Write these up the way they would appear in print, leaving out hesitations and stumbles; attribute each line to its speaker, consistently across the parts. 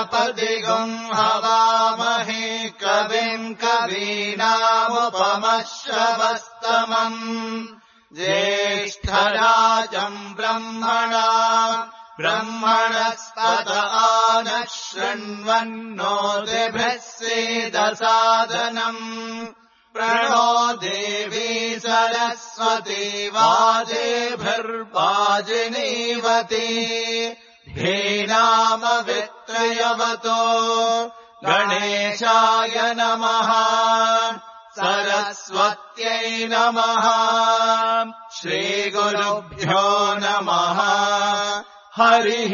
Speaker 1: गणपतिगुं हवामहे कविम् कवीनामुपमश्रवस्तमम् ज्येष्ठराजम् ब्रह्मणस्पत नः शृण्वन्नोतिभिः सीदसादनम् प्रणो देवी सरस्वती वाजेभिर्वाजिनीवती धेनामवित्रयवतो गणेशाय नमः सरस्वत्यै नमः श्रीगुरुभ्यो नमः हरिः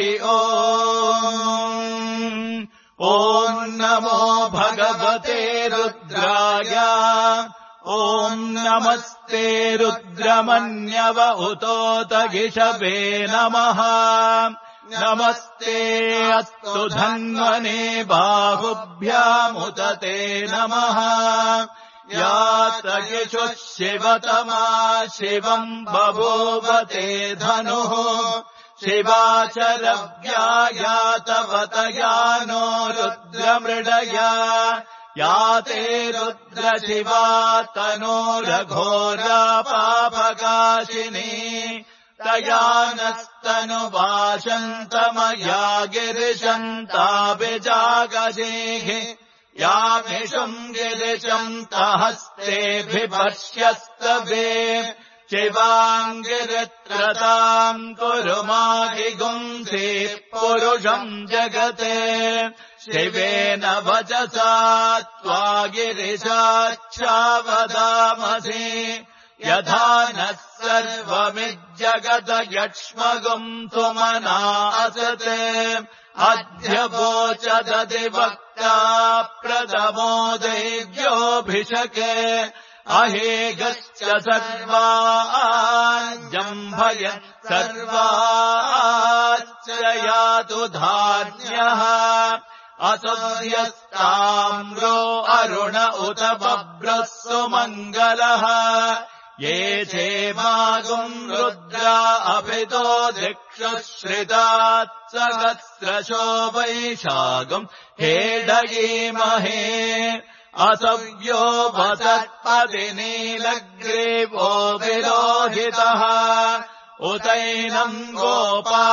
Speaker 1: ॐ नमो भगवते रुद्राय ॐ नमस्ते रुद्रमन्यव उतोतगिषवे नमः नमस्ते अस्तु धन्वने बाहुभ्यामुत ते नमः यातगिषुः शिवतमा शिवम् बभूवते धनुः शिवाचरव्या यातवतया नो रुद्रमृडया याते रुद्रशिवा तनोरघोरा पापकाशिनी तया नस्तनुवाशन्तमया गिरिशन्ताभिजागजेः यामिषम् गिरिशन्तहस्तेऽभिपश्यस्तवे शिवाङ्गिरित्रताम् कुरु माहिगुंसे पुरुषम् जगते शिवेन वचसा त्वा गिरिशाच्छावदामसि यथा नः सर्वमिज्जगत यक्ष्मगुम् सुमना असते अद्य वोचदधिवक्ता प्रथमो देव्योऽभिषके अहेगश्च सर्वाजम्भय सर्वाच्च यातु धान्यः असुभ्यस्ताम्रो अरुण उत बभ्रः सुमङ्गलः ये चेमागुम् रुद्रा अभितो दिक्षुश्रितात् सहस्रशो वैशाखम् हेडयीमहे असव्यो वसत्पतिनीलग्रीवो विरोहितः उतैनम् गोपा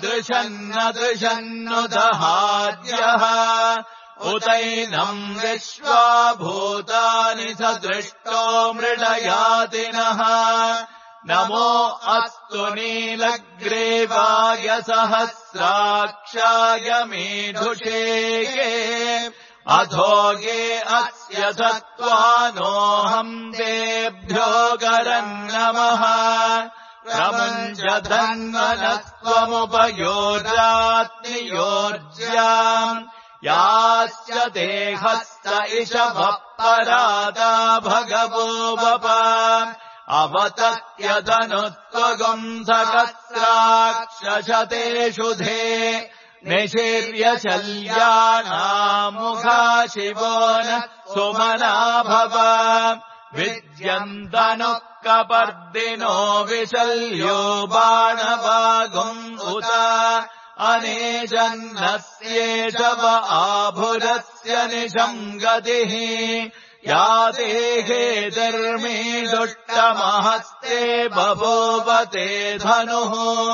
Speaker 1: अदृशन्नदृशन्नुदहाद्यः उतैनम् विश्वा भूतानि सदृष्टो मृडयातिनः नमो अस्तु नीलग्रीवाय सहस्राक्षाय मीढुषे अधोगे अस्य सत्त्वानोऽहम् तेभ्यो गरम् नमः प्रमुञ्जधन्वनस्त्वमुपयोजात्नियोर्ज्याम् यास्य देहस्त इषभः परादा भगवो वप अवतत्यदनुत्वगुम् सहस्राक्षशतेषु धे निशीर्यशल्यानामुखा शिवो न सुमना भव विद्यन्तनुः कपर्दिनो विशल्यो बाणवागुम् उत अनेजन्नस्येषव आभुरस्य निशम् गतिः याते हेतिर्मीदुष्टमहस्ते बभूवते धनुः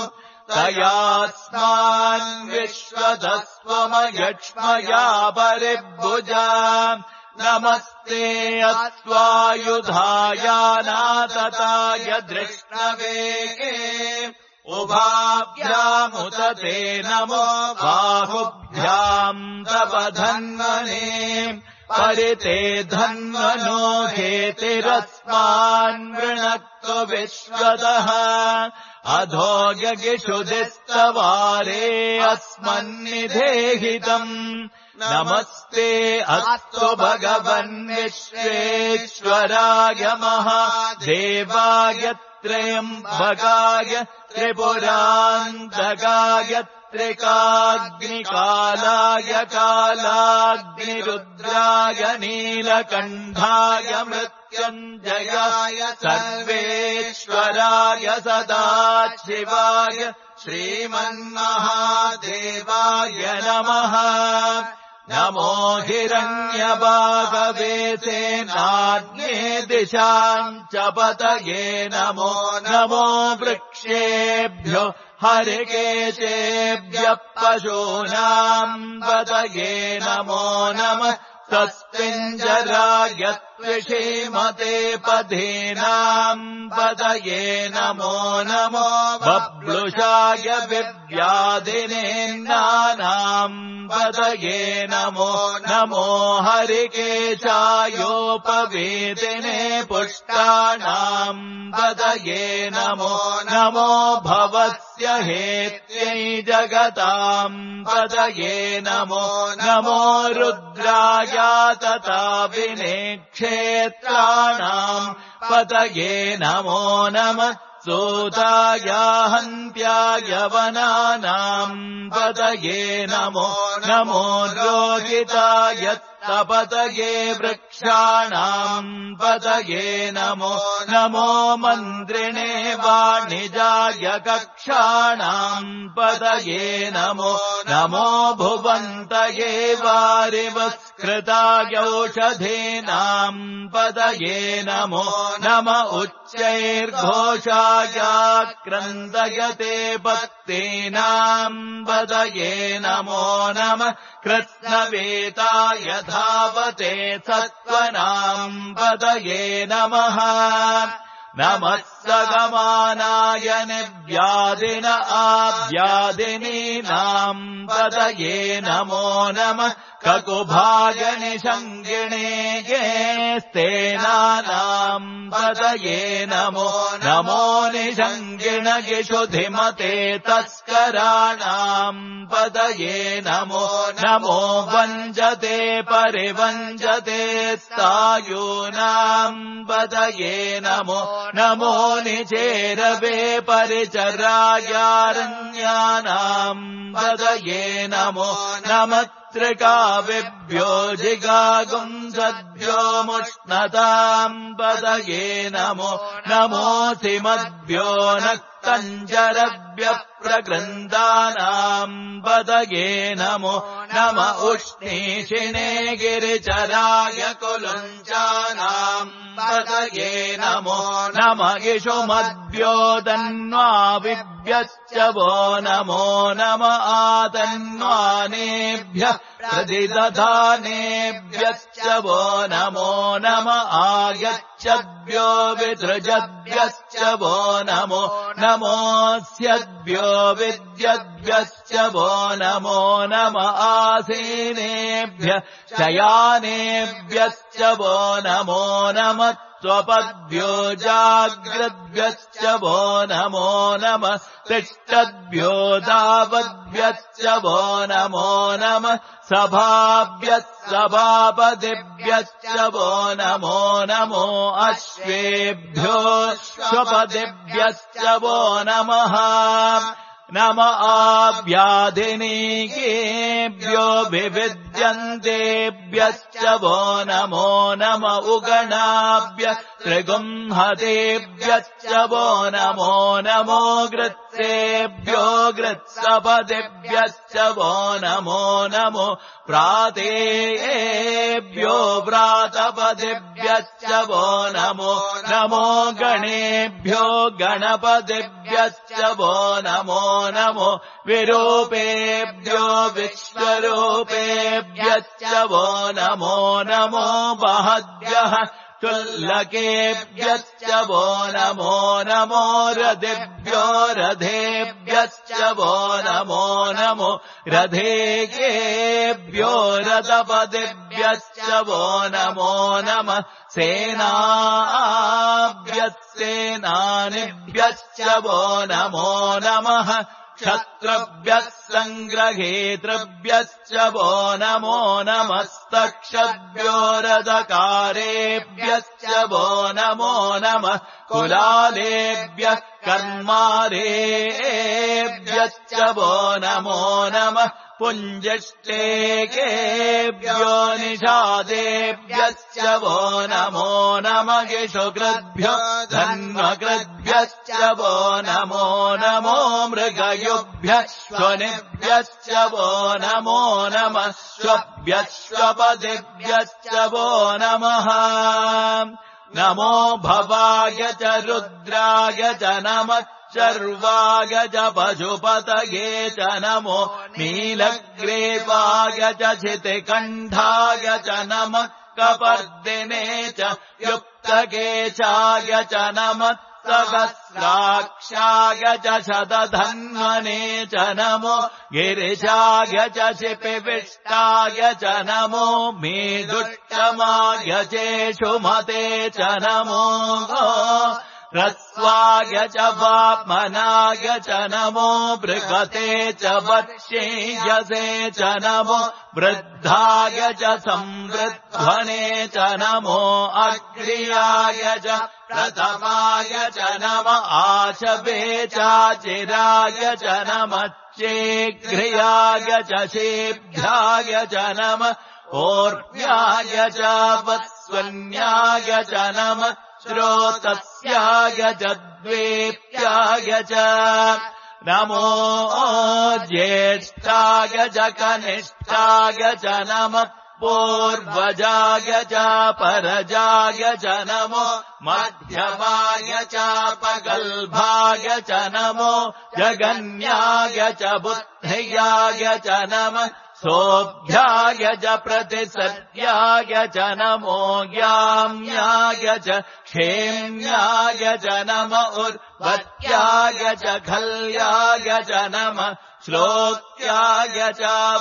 Speaker 1: तयास्मान् विश्वतस्त्वमयक्ष्मया परिभुजा नमस्ते अत्वायुधायानातताय धृष्णवेगे उभाभ्यामुत ते नमो बाहुभ्याम् तव धन्वने परिते धन्वनो हेतिरस्मान् वृणक्तु विश्वतः अधोगगिषुदिस्तवारे अस्मन्निधेहितम् नमस्ते अस्तु भगवन् विश्वेश्वराय महादेवाय त्र्यम्बकाय त्रिपुरान्तकाय त्रिकाग्निकालाय कालाग्निरुद्राय नीलकण्ठाय मृत्युञ्जयाय सर्वेश्वराय सदाशिवाय श्रीमन्महादेवाय नमः नमो हिरण्यबाहवे सेनाग्ने दिशाम् च पतये नमो नमो वृक्षेभ्यो हरिकेशेभ्यः पशूनाम् पतये नमो नमः तस्मिञ्जराय त्विषीमते पधीनाम् पतये नमो नमो बब्लुषाय विव्याधिनेन्नानाम् पतये नमो नमो हरिकेशायोपवीतिने पुष्टानाम् पतये नमो नमो भवस्य हेत्यै जगताम् पतये नमो नमो रुद्राय तथा विनेक्षेत्राणाम् पतये नमो नमः सूताय हन्त्याय वनानाम् पतये नमो नमो रोहिताय पतये वृक्षाणाम् पतये नमो नमो मन्त्रिणे वाणिजाय कक्षाणाम् पतये नमो नमो भुवन्तये वारिवस्कृताय औषधीनाम् पतये नमो नम उच्चैर्घोषाय क्रन्दयते पत्तीनाम् पतये नमो नमः कृत्स्नवेताय धावते सत्त्वनाम् पतये नमः नमः सगमानाय निव्याधिन आव्याधिनीनाम् पतये नमो नमः ककुभाय निषङ्गिणे ये स्तेनानाम् पतये नमो नमो निषङ्गिण यशुधिमते तस्कराणाम् पतये नमो नमो वञ्जते परिवञ्जते स्थायूनाम् पतये नमो नमो निचेरवे परिचरायारण्यानाम् पतये नमो नमः त्रिकाविभ्यो जिगागुंसद्भ्यो मुष्णताम् पतये नमो नमोऽसिमद्भ्यो नक्तञ्जरभ्यः प्रकृन्दानाम् पतये नमो नम उष्णीषिणे गिरिचराय कुलुञ्चानाम् पतये नमो नम इषुमद्भ्यो तन्वाविभ्यश्च वो नमो नम आतन्वानेभ्यः प्रतिदधानेभ्यश्च वो नमो नम आगच्छद्भ्यो विसृजद्भ्यश्च वो नमो नमोऽस्यद्भ्यो विद्यद्भ्यश्च वो नमो नम आसीनेभ्यः शयानेभ्यश्च वो नमो नमः स्वपद्भ्यो जाग्रद्भ्यश्च वो नमो नमः तिष्ठद्भ्यो दावद्भ्यश्च वो नमो नमः सभाभ्यः सभापतिभ्यश्च वो नमो नमो अश्वेभ्यो स्वपतिभ्यश्च वो नमः नम आव्याधिनीकेभ्यो विविद्यन्तेभ्यश्च वो नमो नम उगणाभ्यः त्रिगुंहतेभ्यश्च वो नमो नमो गृत्सेभ्यो गृत्सपतिभ्यश्च वो नमो नमो प्रातेभ्यो व्रातपतिभ्यश्च वो नमो नमो गणेभ्यो गणपतिभ्यश्च वो नमो नमो विरूपेभ्यो विश्वरूपेभ्यश्च वो नमो नमो महद्भ्यः तुल्लकेभ्यश्च वो नमो नमो रथेभ्यो रथेभ्यश्च वो नमो नमो रथेभ्यो रथपतिभ्यश्च वो नमो नमः सेनाभ्यः सेनानिभ्यश्च वो नमो नमः वक्त्रभ्यः सङ्ग्रहेतृभ्यश्च वो नमो नमस्तक्षद्भ्योरदकारेभ्यश्च वो नमो नमः कुलालेभ्यः कर्मारेभ्यश्च वो नमो नमः पुञ्जष्टेकेभ्यो निषादेभ्यश्च वो नमो नमः यशोकृद्भ्यो धन्वकृद्भ्यश्च वो नमो नमो मृगयुभ्यः श्वनिभ्यश्च वो नमो नमः श्वभ्यश्वपदिभ्यश्च वो नमः नमो भवाय च रुद्राय च नमः शर्वाय च पशुपतये च नमो नीलग्रीवाय च क्षितिकण्ठाय च नमः कपर्दिने च युक्तकेशाय च नमः सहस्राक्षाय च शतधन्वने च नमो गिरिशाय च शिपिविष्टाय च नमो मेदुष्टमाय चेषुमते च नमो ह्रस्वाय च वामनाय च नमो बृहते च वत्सेयसे च नमो वृद्धाय च संवृध्वने च नमो अग्र्याय च प्रथमाय च नम आशवे चाचिराय च नमः चेघ्र्याय च शेभ्याय च नमः ओर्व्याय च वत्स्वन्याय च नमः श्रोतस्याय च द्वेप्याय च नमो ज्येष्ठाय च कनिष्ठाय च नमः पूर्वजाय च परजाय च नमो मध्यमाय च पगल्भाय च नमो जगन्याय च बुद्ध्याय च नमः सोऽभ्याय च प्रतिसद्याय च नमो याम्याय च क्षेम्याय च नम उर्वत्याय च खल्याय च नमः श्लोक्याय च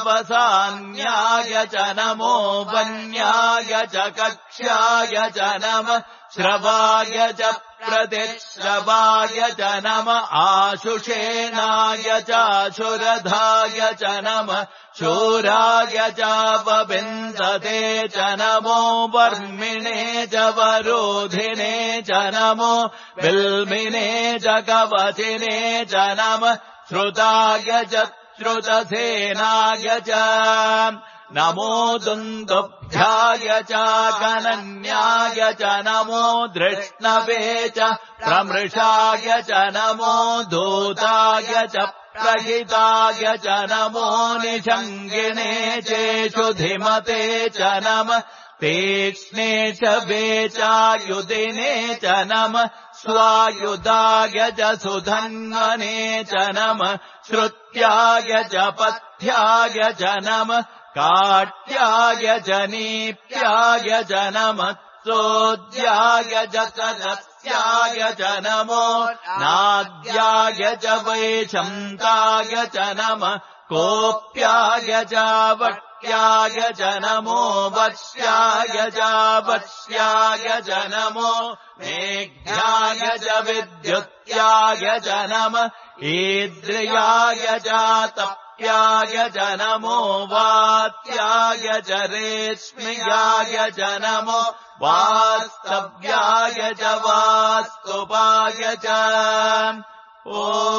Speaker 1: वसान्याय च नमो वन्याय च कक्ष्याय च नमः श्रवाय च प्रतिश्रवाय च नमः आशुषेणाय चाशुरधाय च नमः शूराय च वविन्दते च नमो वर्मिणे च वरोधिने च नमो बिल्मिने च कवचिने च नमः श्रुताय च श्रुतसेनाय च नमो दुन्दुभ्याय च गणन्याय च नमो धृष्णवे च प्रमृषाय च नमो दूताय च प्रहिताय च नमो निषङ्गिणे चेषुधिमते च नमः तीक्ष्णे च वेचायुधिने च नमः स्वायुधाय च सुधन्वने च नमः श्रुत्याय च पथ्याय च नमः काट्याय च नीप्याय च नमः सोद्याय च सदस्याय च नमो नाद्याय च वैशन्ताय च नमः कोप्याय च वट्याय च नमो वश्याय च वश्याय च नमो मेघ्याय च विद्युत्याय च नमः ईद्रियाय च तप्याय च नमो वात्याय च रेश्म्याय च नमो वास्तव्याय च वास्तुपाय च ॐ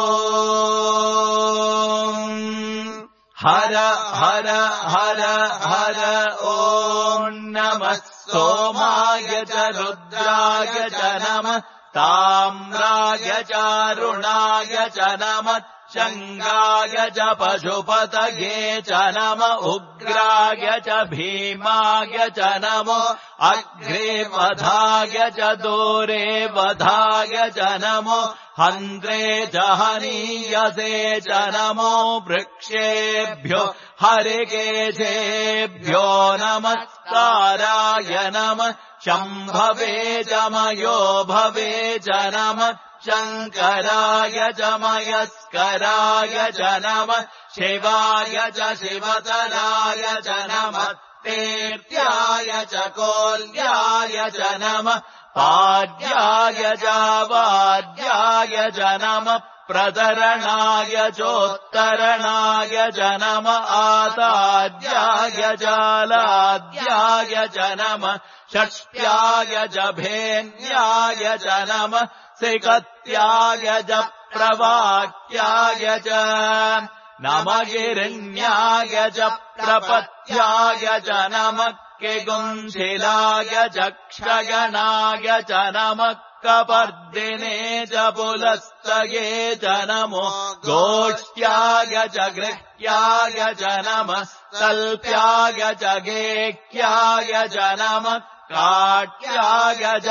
Speaker 1: हर हर हर हर ॐ नमः सोमाय च रुद्राय च नमः ताम्राय चारुणाय च नमः शङ्गाय च पशुपतये च नम उग्राय च भीमाय च नमो अग्रे वधाय च दूरे वधाय च नमो हन्त्रे च हनीयसे च नमो वृक्षेभ्यो हरिकेशेभ्यो नमस्काराय नमः शम्भवे च मयो भवे च नमः शङ्कराय च मयस्कराय च नमः शिवाय च शिवतराय च नमः तेर्त्याय च कोल्याय च नमः पाद्याय च वाद्याय च नमः प्रतरणाय चोत्तरणाय च नम आताद्याय जालाद्याय च नम षष्ट्याय च भेन्याय च नम सिकत्याय च प्रवाक्याय च नम गिरिण्याय च प्रपथ्याय च नम किगुंशिलाय च क्षयणाय च नम कपर्दिने च पुलस्तये च नमो गोष्ठ्याय च गृह्याय च नमः तल्प्याय च गेह्याय च नमः काट्याय च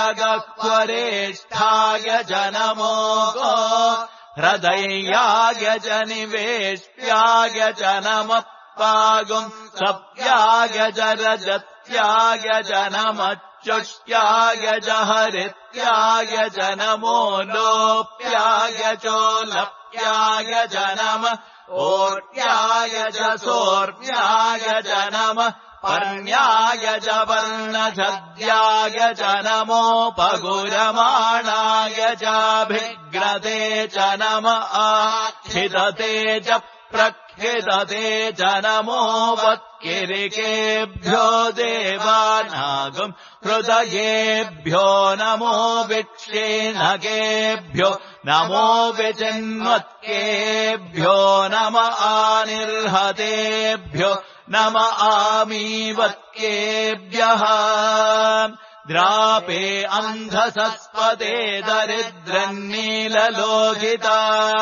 Speaker 1: गह्वरेष्ठाय च नमो गो हृदयाय च निवेष्ट्याय च नमः पागुं सप्याय च रजत्याय च नमः चुष्ट्याय च हरित्याय च नमो लोप्याय चोलप्याय च नमः ओट्याय च सोर्म्याय च नमः पर्ण्याय च पर्णछद्याय च नमोपगुरमाणाय चाभिग्रते च नम आक्षिदते च प्रक्षिदते च नमो वत्किरिकेभ्यो देवानागम् हृदयेभ्यो नमो विक्षेणकेभ्यो नमो विचिन्वत्केभ्यो नम आनिर्हतेभ्यो नम आमीवत्केभ्यः द्रापे अन्धसस्पते दरिद्रन्नीललोहिता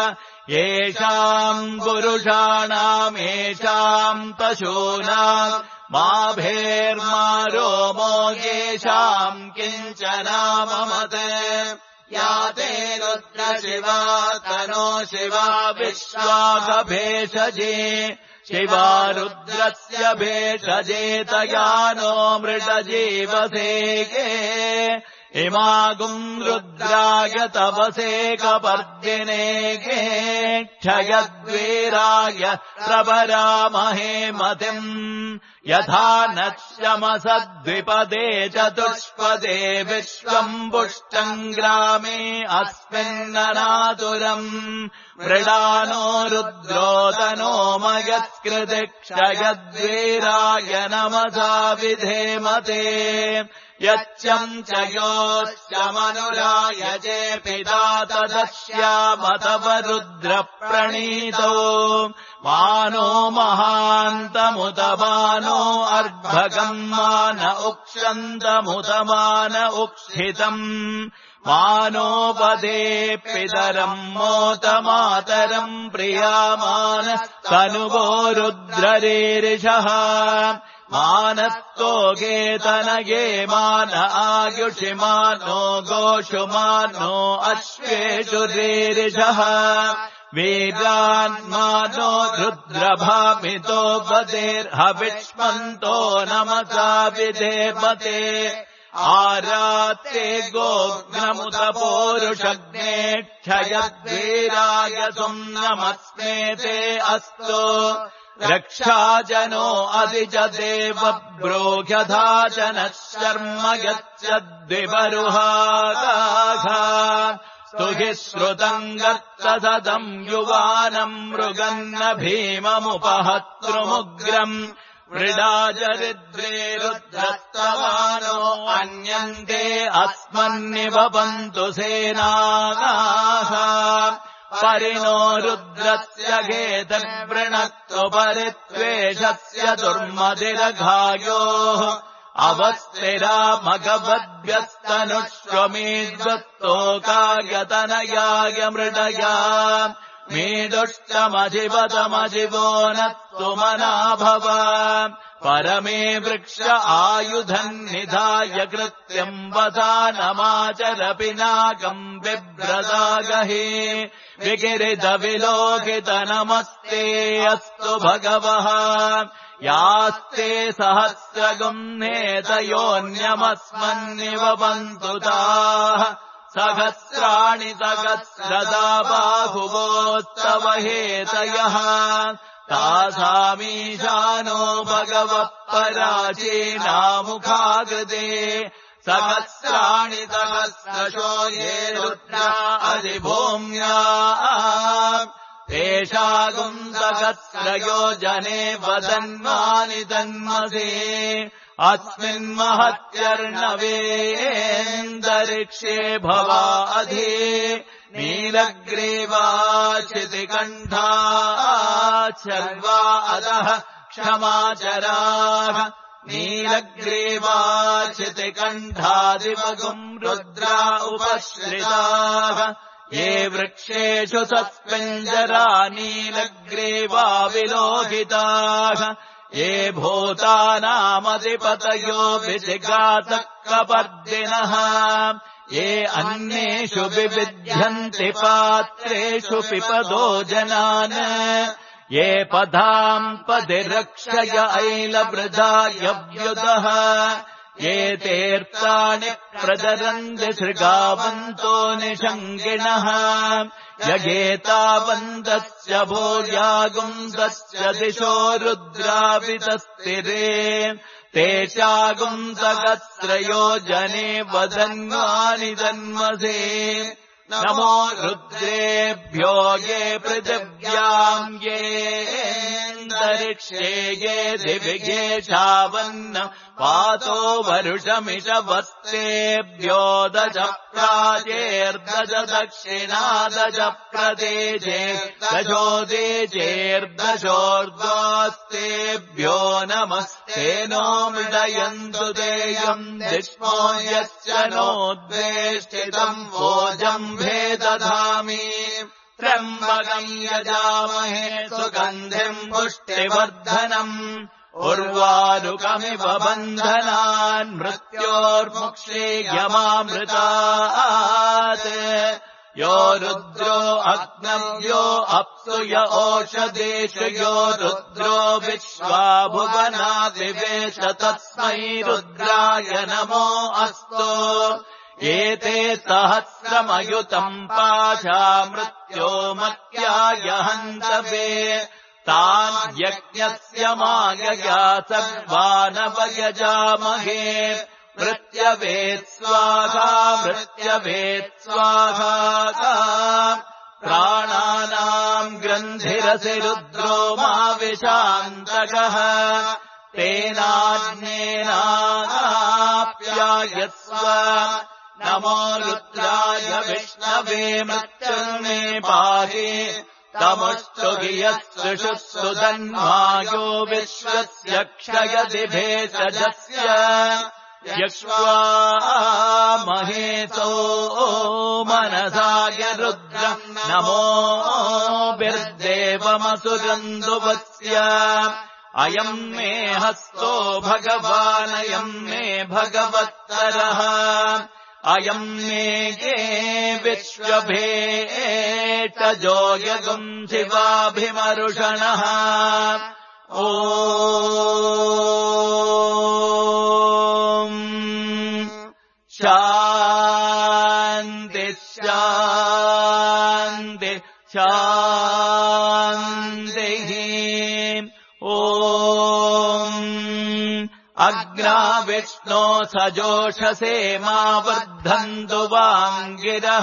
Speaker 1: येषाम् पुरुषाणाम् येषाम् पशूनाम् माभेर्मा रोमो येषाम् किञ्चनाममते या ते रुद्र शिवा तनो शिवा विश्वाकभेषजे शिवा रुद्रस्य भेषजेतया नो मृडजीवसेके इमागुम् रुद्राय तपसे कपर्दिने क्षयद्वीराय प्रभरामहे मतिम् यथा नश्यमसद्विपदे चतुष्पदे विश्वम् पुष्टम् ग्रामे अस्मिन्ननातुरम् मृडानो रुद्रोदनो मयत्कृति क्षयद्वीराय नमसा विधेमते यच्चम् च योश्चमनुराय चे पिता तदस्यामतव रुद्रप्रणीतो मानो महान्तमुत मानो अर्भगम् मान उक्षन्तमुत मान उक्षितम् मानोपदे पितरम् मोत मातरम् प्रियामान तनुवो रुद्ररीरिषः मानत्तो गेतनये मान आयुषि मानो गोषु मानो अश्वेषु रीरिषः वीरान्मानो रुद्रभामितो बदेर्हविष्मन्तो नमसा विधेमते आरात्ते गोग्नमुत पौरुषग्ने क्षयद्वीराय सुम्नमस्मेते अस्तु रक्षाजनो अधिज देव ब्रोह्यधा च नः शर्म यच्चद्विवरुहागाघा स्तुहि श्रुतम् गत्तसदम् युवानम् मृगन्न भीममुपहतृमुग्रम् मृडाजरिद्रे रुद्रस्तवानो अन्यन्ते अस्मन्निवपन्तु सेनागाः परिणो रुद्रस्य घेतर्वृणक्तु परित्वेषस्य दुर्मतिरघायोः अवस्थिरा मघवद्भ्यस्तनुष्वमेद्वत्तोकायतनयाय मृडया मेदुष्टमजिवतमजिवो नत्तु मना भव परमे वृक्ष आयुधम् निधाय कृत्यम् वसानमाचर पिनाकम् बिभ्रदागहे विकिरितविलोकित नमस्ते अस्तु भगवः यास्ते सहस्रगुम्नेतयोऽन्यमस्मन्निवपन्तु ताः सहस्राणि सहस्रदा बाहुवोस्तव हेतयः तासामीशानो भगवः पराचीनामुखाकृते सहस्राणि सहस्रशो ये रुद्रा अधिभूम्या तेषागुम् सहस्रयोजने वदन्वानि तन्मसे अस्मिन्महत्यर्णवेन्दरिक्षे भवा अधि नीलग्रीवाचितिकण्ठा सर्वा अधः क्षमाचराः नीलग्रीवाचितिकण्ठादिवगुम् रुद्रा उपश्रिताः ये वृक्षेषु सत्पिञ्जरा नीलग्रीवा विलोहिताः ये भूतानामधिपतयो विजिगातकपर्दिनः ये अन्येषु विविध्यन्ति पात्रेषु पिपदो जनान् ये पदाम् पदिरक्षय ऐलवृथा यव्युदः ये तीर्थानि प्रचरन्ति सृगावन्तो निषङ्गिणः यगेतावन्तस्य भूयागुंसस्य दिशो रुद्रावितस्तिरे तेषागुम् सहस्रयोजने वदन्वानि तन्मसे नमो रुद्रेभ्यो ये पृथिव्याम् येऽन्तरिक्षे ये दिविगे शावन्न पातो वरुषमिषवस्तेभ्यो दश प्राचेर्दश दक्षिणादश प्रदेशे दशोदेशेर्दशोर्ध्वस्तेभ्यो नमस्तेनो मृडयन्तु तेयम् दिष्मो यश्च नोद्वेष्टितम् वोजम्भे दधामि त्र्यम्बकम् यजामहे सुगन्धिम् पुष्टिवर्धनम् उर्वारुकमिव बन्धनान् मृत्योर्मुक्षीयमामृतात् यो रुद्रो अग्नव्यो अप्सु य ओषधेषु यो रुद्रो विश्वा भुवनादिवेश तस्मै रुद्राय नमो अस्तु एते सहस्रमयुतम् पाशा मृत्यो मत्याय हन्तवे तान् यज्ञस्य मायया सर्वानवयजामहे मृत्यवेत् स्वाहा प्राणानाम् ग्रन्थिरसि रुद्रो मा विशान्तकः तेनाज्ञेनाप्यायस्व नमो रुद्राय विष्णवे मृत्युर्मे पाहि तमुष्टुहि यस्सृषुः सुधन्वायो विश्वस्य क्षयति भेषजस्य यक्ष्वा महेतो मनसाय रुद्रम् नमो बिर्देवमसुरन्दुवस्य अयम् मे हस्तो भगवानयम् मे भगवत्तरः अयम् मे ये विश्वभेटजो यगुम् शिवाभिमरुषणः ॐ शान्ति शान्ति शान्तिः ॐ अग्ना विष्णो सजोषसे मा वर्धन्तु वाङ्गिरः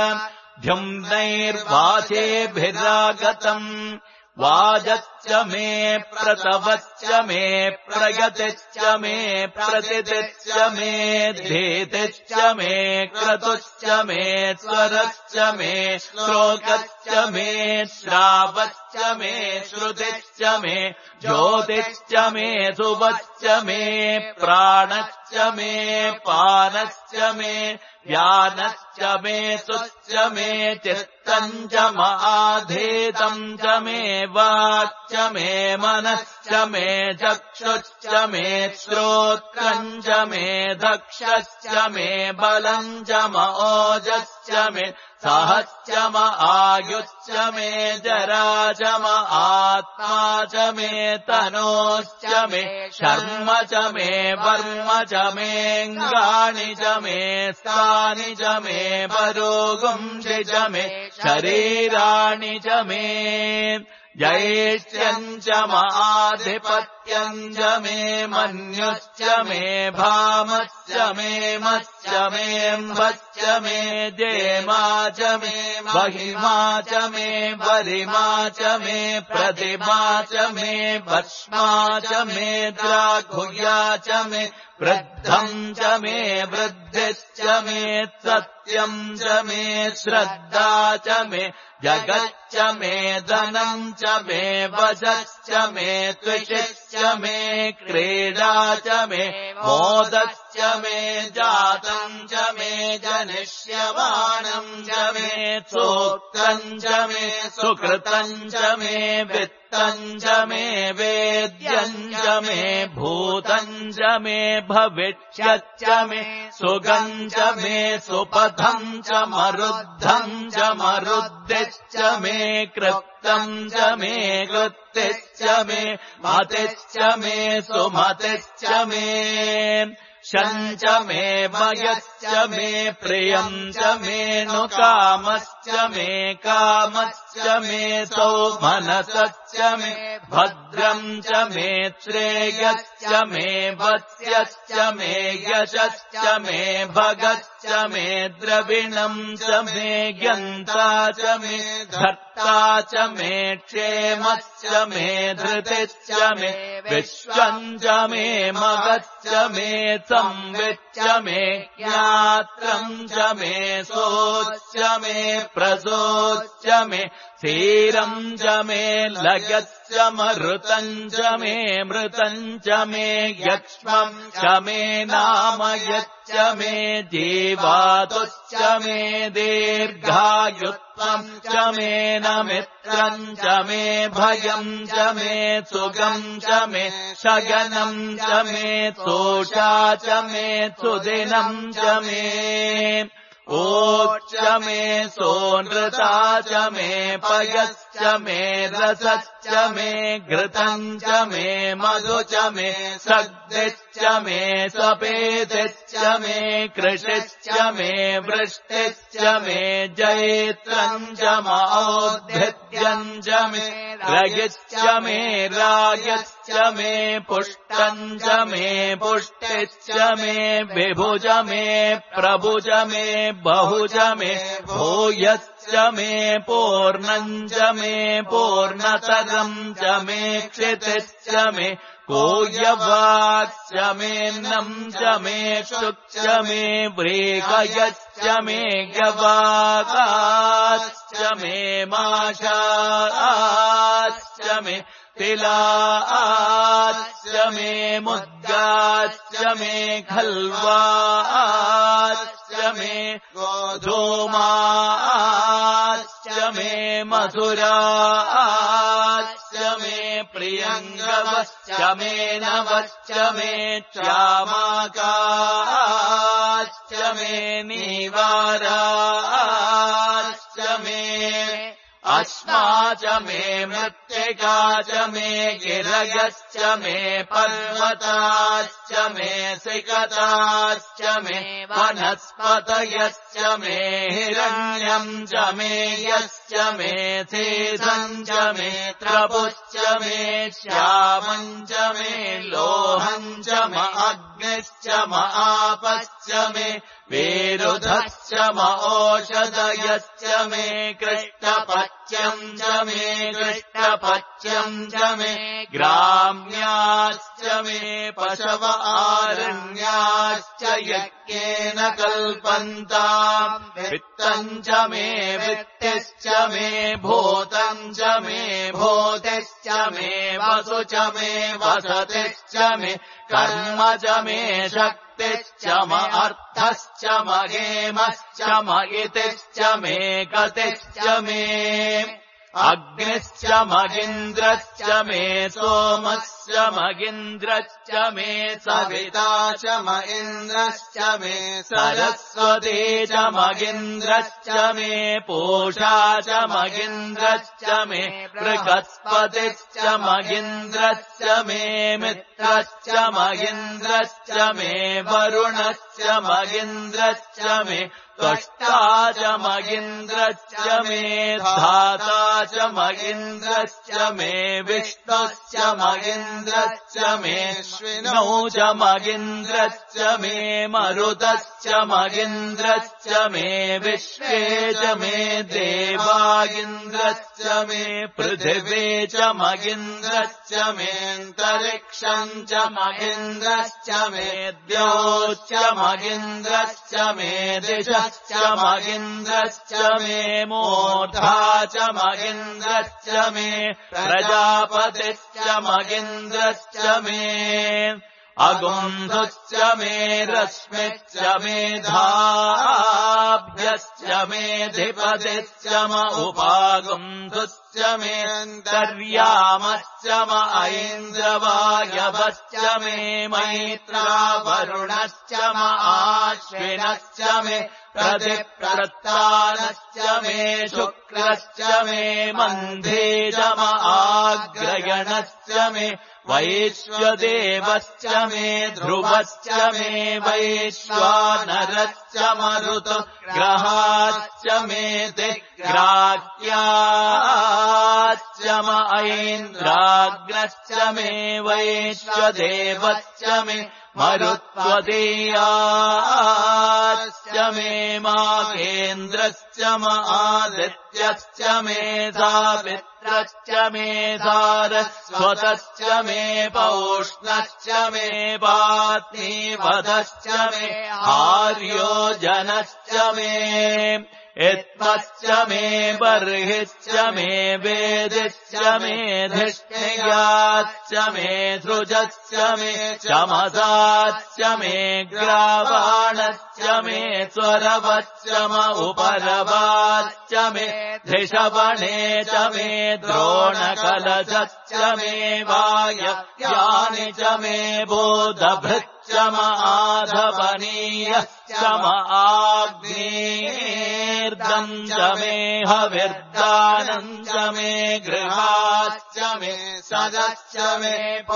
Speaker 1: द्युम्नैर्वाचेभिरागतम् वाजश्च मे प्रतवश्च मे प्रगतिश्च मे प्रतितिश्च मे धीतिश्च मे क्रतुश्च मे स्वरश्च मे श्लोकश्च मे श्रावश्च मे श्रुतिश्च मे ज्योतिश्च मे सुवश्च मे प्राणश्च मे पानश्च मे व्यानश्च मे सुश्च मे चित्तम् च माधेतम् च मे वाक्च मे मनश्च मे चक्षुश्च मे श्रोत्रम् च मे दक्षश्च मे बलम् च ओजश्च मे सहश्च आयुश्च मे जरा च आत्मा च मे तनोश्च मे शर्म च मे वर्म च मेऽङ्गानि च मे स्थानि च मे परोगुंसि च मे शरीराणि च मे जयेष्यम् च माधिपत्यम् च मे मन्युश्च मे भामश्च मे मश्च मेऽम्भश्च मे जेमा च मे महिमा च मे वरिमा च मे प्रतिमा च मे भस्मा च मे द्राघुया च मे वृद्धम् च मे वृद्धिश्च मे सत्यम् च मे श्रद्धा च मे जगच्च मे धनम् च मे वशश्च मे त्विषिश्च मे क्रीडा च मे मोदश्च मे जातम् च मे जनिष्यमानम् च मे सूक्तम् च मे सुकृतम् च मे वित्तम् च मे वेद्यम् च मे भूतम् च मे भविष्यच्च मे सुगम् च मे सुपथम् च मरुद्धम् च मरुद्धिश्च मे कृत्तम् च मे कृत्तिश्च मे मतिश्च मे सुमतिश्च मे शम् च मे भयश्च मे प्रियम् च मे नु कामश्च मे कामश्च मे सौमनसश्च मे भद्रम् च मे श्रेयश्च मे वत्स्यश्च मे यशश्च मे भगश्च मे द्रविणम् च मे ज्ञन्ता च मे धर्ता च मे क्षेमश्च मे धृतिश्च मे विश्वम् च मे मगश्च मे संविच्च मे ज्ञात्रम् च मे सोच्च मे प्रसोच्च मे क्षीरम् च मे लयश्च मरुतम् च मे मृतम् च मे यक्ष्मम् च मे नामयच्च मे जीवातुश्च मे दीर्घायुत्वम् च मे नमित्रम् च मे भयम् च मे सुगम् च मे शयनम् च मे तोषा च मे सुदिनम् च मे ओच्च मे सोनृता च मे पयश्च मे रसश्च मे घृतम् च मे मधु च मे सग्धिश्च मे सपेतिश्च मे कृषिश्च मे वृष्टिश्च मे जैत्रम् च मौद्भिद्यम् च मे रयश्च मे रायश्च मे पुष्टम् च मे पुष्टिश्च मे विभुज मे प्रभुज मे बहुज मे भूयश्च मे पूर्णम् च मे पूर्णतरम् च मे क्षितिश्च मे कोयवाक्श्च मेऽन्नम् च मे क्षुक् च मे व्रीहयश्च मे गवागाश्च मे माशाश्च मे तिलाश्च मे मुद्गाश्च मे खल्वाश्च मे गोधूमाश्च मे मधुराश्च मे प्रियङ्गवश्च मे नवश्च मे श्यामाकाश्च मे नीवाराश्च मे अश्मा च मे मृत्तिका च मे गिरयश्च मे पर्वताश्च मे सिकताश्च मे वनस्पतयश्च मे हिरण्यम् च मे यश्च मे सेधम् च मे त्रपुश्च मे श्यामम् च मे लोहम् च म अग्निश्च म आपश्च मे विरुधश्च म ओषधयश्च मे कृष्णपच्यम् च मे कृष्णपच्यम् च मे ग्राम्याश्च मे पशव आरण्याश्च यज्ञेन कल्पन्ताम् वित्तम् च मे वित्तिश्च मे भूतम् च मे भूतिश्च मे वसु च मे वसतिश्च मे कर्म च मे शक्तिश्च म अर्थश्च म हेमश्च म इतिश्च मे गतिश्च मे अग्निश्च मगिन्द्रश्च मे सोमश्च मगिन्द्रश्च मे
Speaker 2: सविता च म इन्द्रश्च मे
Speaker 1: सरस्वती च मगिन्द्रश्च मे पूषा च मगिन्द्रश्च मे बृहस्पतिश्च मगिन्द्रश्च मे मित्रश्च मगिन्द्रश्च मे वरुणश्च मगिन्द्रश्च मे त्वष्टा च मगिन्द्रश्च मे धाता च मगिन्द्रश्च मे विष्णुश्च मगिन्द्रश्च मे
Speaker 2: श्विनौ
Speaker 1: च मगिन्द्रश्च मे मरुतश्च मगिन्द्रश्च मे विश्वे च मे देवागिन्द्रश्च मे पृथिवी च मगिन्द्रश्च मेऽन्तरिक्षम् च मगिन्द्रश्च मे द्यौश्च मगिन्द्रश्च मे दिशश्च मगिन्द्रश्च मे मूर्धा च मगिन्द्रश्च मे प्रजापतिश्च मगिन्द्रश्च मे अगुन्धुश्च मे रश्मिश्च मे धाभ्यश्च मे धिपतिश्च म उपागुन्धुश्च मे अन्तर्यामश्च म ऐन्द्रवायवश्च मे मैत्रा वरुणश्च म आश्विनश्च मे प्रतिप्रत्तानश्च मे शुक्रश्च मे मन्धे च म आग्रयणश्च मे वैश्वदेवश्च मे ध्रुवश्च मे वैश्वानरश्च मरुतो ग्रहाश्च मे दिग्राह्याश्च म ऐन्द्राग्नश्च मे वैश्वदेवश्च मे मरुत्वदीयाश्च मे माघेन्द्रश्च म आदित्यश्च मे सावित्रश्च मे सारस्वतश्च मे पौष्णश्च मे पात्नीपदश्च मे आर्योजनश्च मे इत्मश्च मे बर्हिश्च मे वेदिश्च मे धिष्ठियाश्च मे सृजश्च मे चमसाश्च मे ग्रावाणश्च मे स्वरवश्च म उपरवाश्च मे धिषवणे च मे द्रोणकलशश्च मे वायव्यानि च मे बोधभृच्च म आधवनीयश्च म आग्नेर्दम् च मे हविर्दानम् च मे गृहाश्च मे सदश्च मे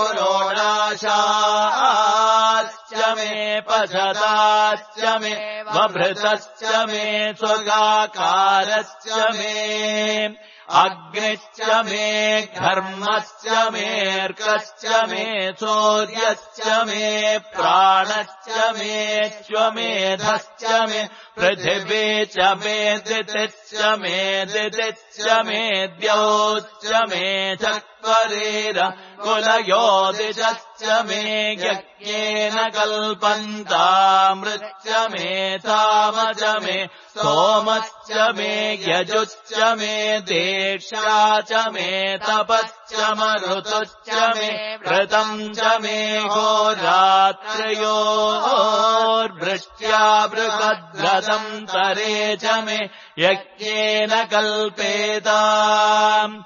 Speaker 1: पुरोडाशाश्च मे पशदाश्च मे वभृतश्च मे स्वगाकारश्च मे अग्निश्च मे घर्मश्च मेऽर्कश्च मे सूर्यश्च मे प्राणश्च मे श्वमेधश्च मे पृथिवी च मे दितिश्च मे दितिश्च मे द्यौश्च मे चत्वरेर कुलयोदिशश्च मे यज्ञेन कल्पन्तामृच्च मे तामच मे सोमश्च मे यजुश्च मे दीक्षा च मे तपश्च मरुतुश्च मे व्रतम् च मे होरात्रयोर्वृष्ट्या बृहद्रथम् तरे च मे यज्ञेन कल्पेताम्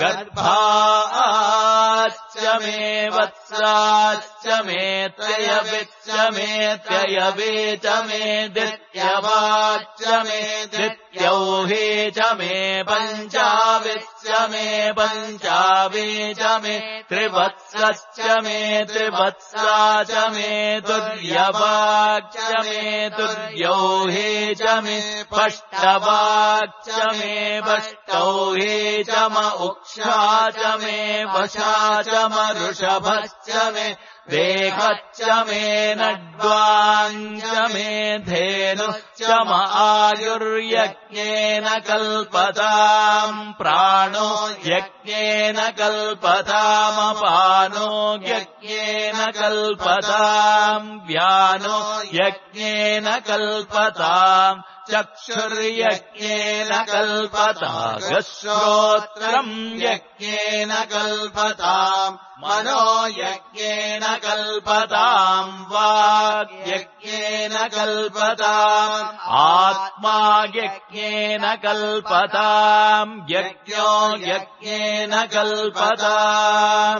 Speaker 1: गर्भाश्च मे वत्साश्च मे त्रयविच्च मे त्रयवे च मे दित्यवाच्च मे दित्यौहे च मे पञ्चाविच्च मे पञ्चावे च मे त्रिवत्सश्च मे त्रिवत्सा च मे तुर्यवाच्च मे तुर्यौहे च मे पष्टवाच्च मे पष्टौहे च म उक्षा च मे वशा च म ऋषभश्च मे देहश्च मे नड्वाञ्च मे धेनुश्च म आयुर्यज्ञेन कल्पताम् प्राणो यज्ञेन कल्पतामपानो यज्ञेन कल्पताम् व्यानो यज्ञेन कल्पताम् चक्षुर्यज्ञेन कल्पताम् श्रोत्रम् यज्ञेन कल्पताम् मनो यज्ञेन कल्पताम् वाक् यज्ञेन कल्पताम् आत्मा यज्ञेन कल्पताम् यज्ञो यज्ञेन कल्पताम्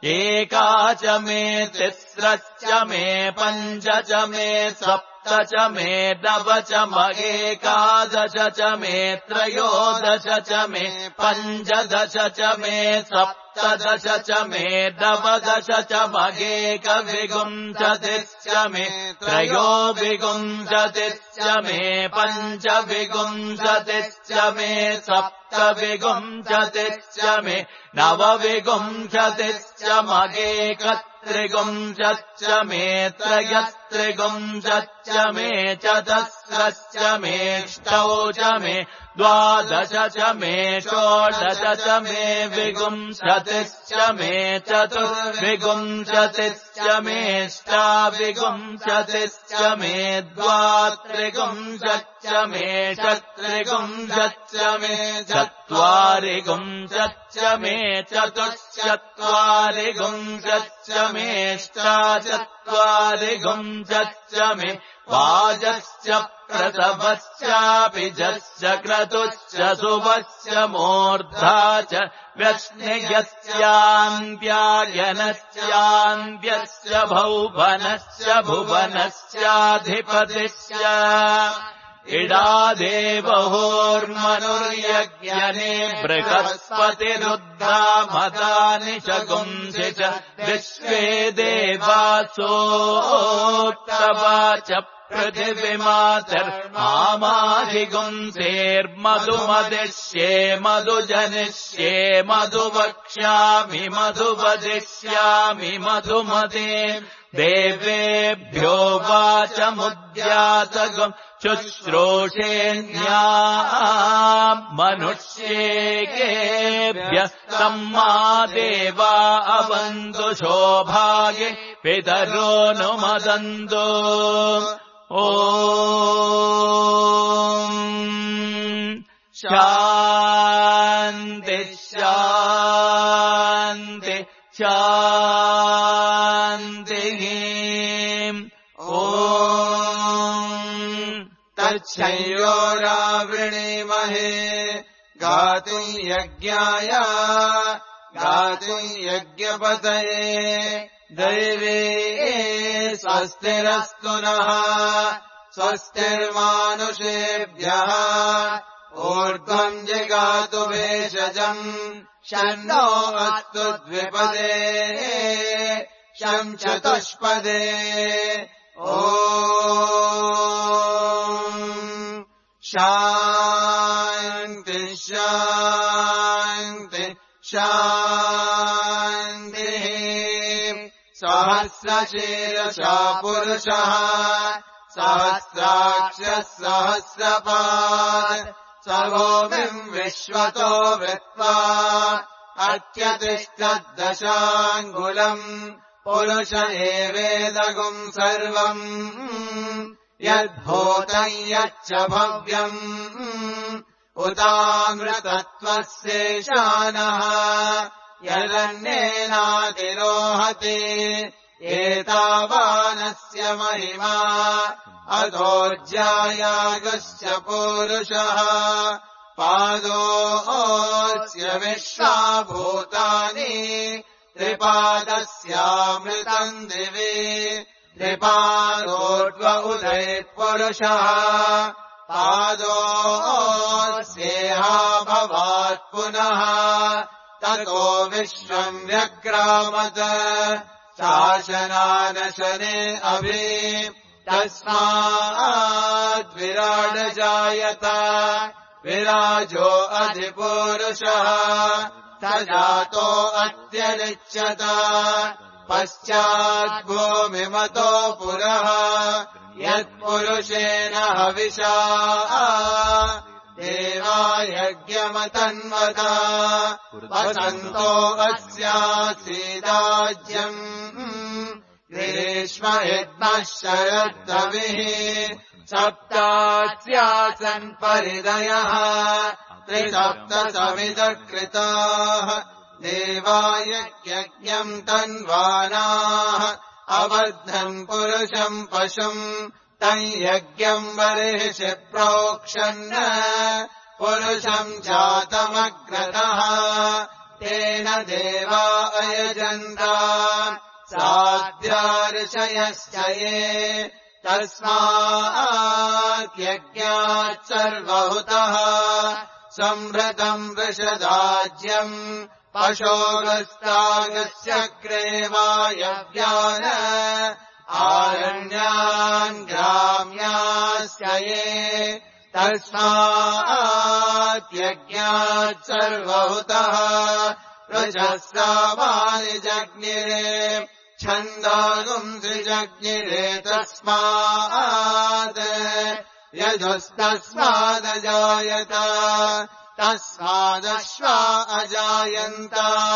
Speaker 1: एका च मे तिस्रश्च मे पञ्च च मे सप्त च मे नव च म एकादश च मे त्रयोदश च मे पञ्चदश च मे सप्तदश च मे नवदश च मगेकविंशतिश्च मे त्रयोविंशतिश्च मे पञ्चविंशतिश्च मे सप्तविंशतिश्च मे नवविंशतिश्च मगेकत्रिविंशतिश्च मे त्रयस्त्रिविंशतिश्च मे चतस्रश्च मेष्टौ च मे द्वादश च मे षोडश च मे विंशतिश्च मे चतुर्विंशतिश्च मेष्टाविंशतिश्च मे द्वात्रिविंशतिश्च मे षट्त्रिविंशतिश्च मे चत्वारिविंशतिश्च मे चतुश्चत्वारिविंशतिश्च मेष्टाचत्वारिविंशतिश्च मे वाजश्च प्रसवश्चापि जश्च क्रतुश्च शुभश्च मूर्धा च व्यश्नियस्यान्त्यायनस्यान्त्यश्च भौवनश्च भुवनश्चाधिपतिश्च इडादेवहोर्मनुर्यज्ञने बृहस्पतिरुद्धामदानि शगुंसि च विश्वे देवासोत्तवा च पृथिविमातर्मामाधिगुंसेर्मधुमदिष्ये मधुजनिष्ये मधुवक्ष्यामि मधुवदिष्यामि मधुमते देवेभ्यो वाचमुद्यातगम् शुश्रूषेण्या मनुष्येकेभ्यः सम्मा देवा अवन्तु शोभागे पितरोऽनुमदन्तु ॐ शान्ति शान्ति शान्तिः ॐ
Speaker 2: तच्छयोरावृणीमहे गातुम् यज्ञाय गातुम् यज्ञपतये दैवे स्वस्तिरस्तु नः स्वस्तिर्मानुषेभ्यः ऊर्ध्वम् जिगातु भेषजम् शन्नो अस्तु द्विपदे शं चतुष्पदे ॐ शान्ति शान्ति शान्तिः सहस्रशीर्षा पुरुषः सहस्राक्षः सहस्रपात् सर्वोमिम् विश्वतो वृत्वा अत्यतिष्ठद्दशाङ्गुलम् पुरुष एवेदगुम् सर्वम् यद्भूतम् यच्च भव्यम् उतामृतत्वस्येशानः यदन्येनातिरोहति एतावानस्य महिमा अधोज्यायागस्य पुरुषः पादोऽस्य विश्वाभूतानि त्रिपादस्यामृतम् दिवि त्रिपादोर्ध्व उदयत्पुरुषः पादोऽस्येहा भवात् पुनः ततो विश्वम् व्यक्रामत शासनानशने अभि तस्माद्विराडजायत विराजो अधिपुरुषः तजातो अत्यरिच्यत पश्चाद्भूमिमतो पुरः यत्पुरुषेण हविषा देवा यज्ञमतन्वता वसन्तो अस्यासीदाज्यम् ग्रीष्म इद्मः शरद्धविः सप्तास्यासन् परिदयः त्रिसप्तसमिदकृताः देवायज्ञम् तन्वानाः अबद्धम् पुरुषम् पशुम् तम् यज्ञम् बर्हिषि प्रोक्षन् पुरुषम् जातमग्रतः तेन देवा अयजन्त साध्यार्षयश्च ये तस्माद्यज्ञात् सर्वहुतः संहृतम् वृषदाज्यम् पशोगस्तागस्य ग्रेवायव्यान आरण्यान् ग्राम्याश्च ये तस्माद्यज्ञात् सर्वहुतः रजस्रावाणि जज्ञिरे छन्दागुंसि जज्ञिरे तस्मात् यजुस्तस्मादजायत तस्मादश्वा अजायन्त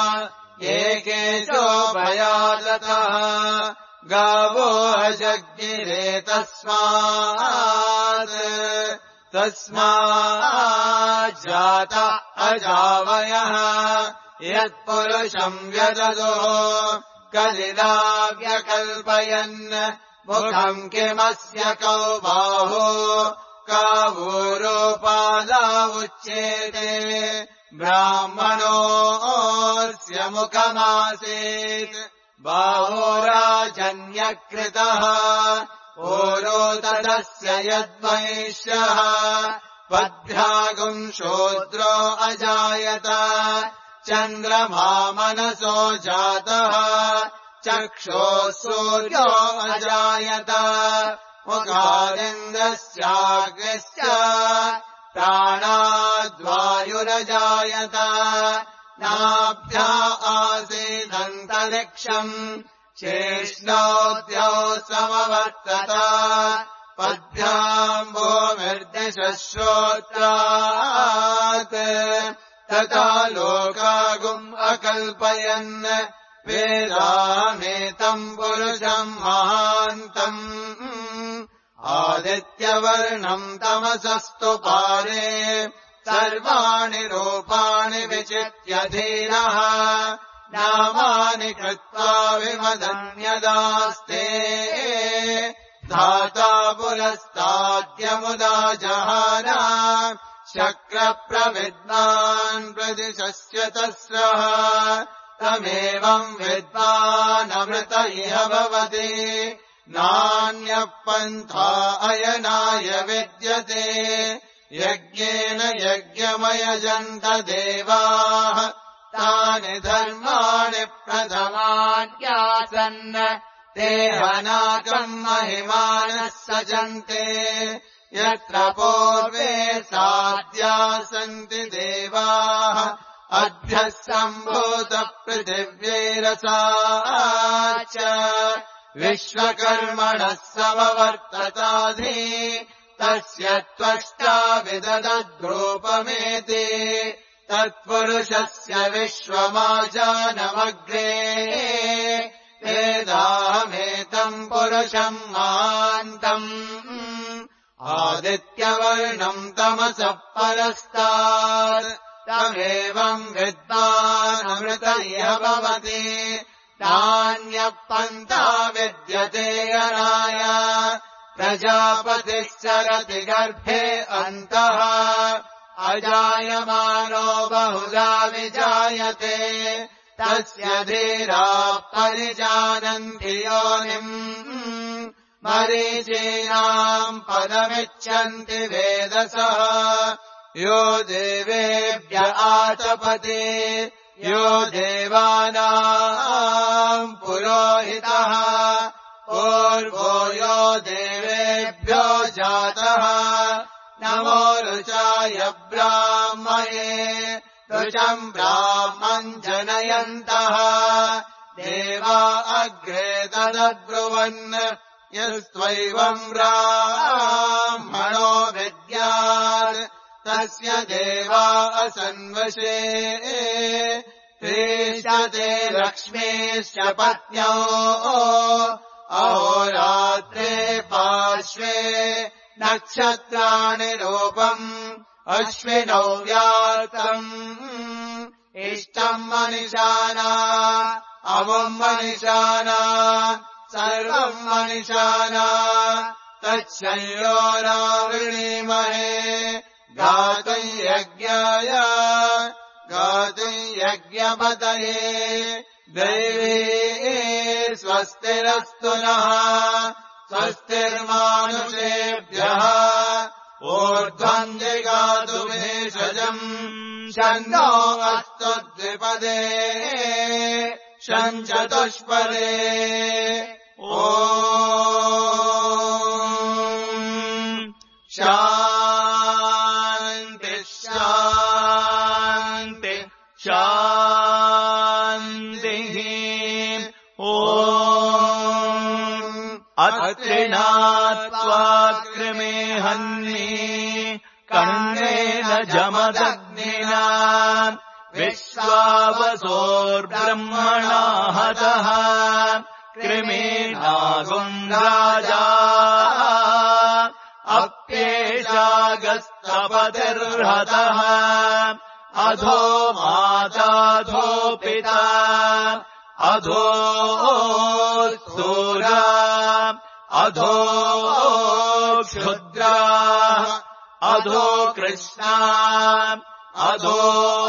Speaker 2: एकेशो भयादतः गावो अजज्ञिरे तस्माज्जात अजावयः यत्पुरुषम् व्यददो कलिलाव्यकल्पयन् मुखम् किमस्य कौ बाहो कावूरोपादावुच्येते ब्राह्मणोऽस्य मुखमासीत् बाहोराजन्यकृतः ओरोदस्य यद्वैश्यः पद्भ्यागुम् शूद्रो अजायत चन्द्रमा मनसो जातः चक्षोः सूर्यो अजायत मुखादिन्द्रस्याग्निश्च प्राणाद्वायुरजायत नाभ्या आसीदन्तरिक्षम् चेष्णोद्यौ समवर्तत पद्भ्याम् भूमिर्दिशश्रोत्रात् तथा लोकागुम् अकल्पयन् वेदामेतम् पुरुषम् महान्तम् आदित्यवर्णम् तमसस्तु पारे सर्वाणि रूपाणि विचित्य धीरः नामानि कृत्वा विमदन्यदास्ते धाता पुरस्ताद्यमुदा जहार शक्रप्रविद्वान् प्रदिशस्य तस्रः तमेवम् विद्वानमृत इह भवति नान्यः पन्था अयनाय विद्यते यज्ञेन यज्ञमयजन्त देवाः तानि धर्माणि प्रथमान्यासन् ते हनाकम् महिमानः सजन्ते यत्र पूर्वे साध्या सन्ति देवाः अभ्यः सम्भूतपृथिव्यैरसा च विश्वकर्मणः समवर्तताधि तस्य त्वष्टा विदधद्रूपमेति तत्पुरुषस्य विश्वमाजानमग्रे वेदाहमेतम् पुरुषम् महान्तम् आदित्यवर्णम् तमसः परस्तात् तमेवम् विद्वानमृत इह भवति नान्यः पन्था विद्यते यनाय प्रजापतिः चरति गर्भे अन्तः अजायमानो बहुधा विजायते तस्य धीराः परिजानन्ति योनिम् मरीचीनाम् पदमिच्छन्ति वेदसः यो देवेभ्य आतपते यो देवानाम् पुरोहितः पूर्वो यो देवेभ्यो जातः नमो ऋचाय ब्राह्मये ऋचम् ब्राह्मम् जनयन्तः देवा अग्रे तदब्रुवन् यस्त्वैवम् ब्राह्मणो विद्यात् तस्य देवा असन्वशे प्रेष्यते लक्ष्मीश्च पत्न्यो अहोरात्रे पार्श्वे नक्षत्राणि रूपम् अश्विनौ व्यातम् इष्टम् मनिषाना अमुम् मनिषाना सर्वम् मनिषाना तच्छयोरावृणीमहे गातुम् यज्ञाय गातुम् यज्ञपतये दैवी स्वस्तिरस्तु नः स्वस्तिर्मानुषेभ्यः ऊर्ध्वम् जिगातु भेषजम् शन्नो अस्तु द्विपदे शञ्चतुष्पदे ॐ शान्ति शान्ति शान्तिः ॐ अत्रिणात्वा कृमे हन्मि कर्णेन जमदग्निना विश्वावसोर्ब्रह्मणा हतः कृमेणागुम् राजा अप्येषागस्तपतिर्हतः अधो माताधो पिता अधो सूरा अधो क्षुद्रा अधो कृष्णा अधो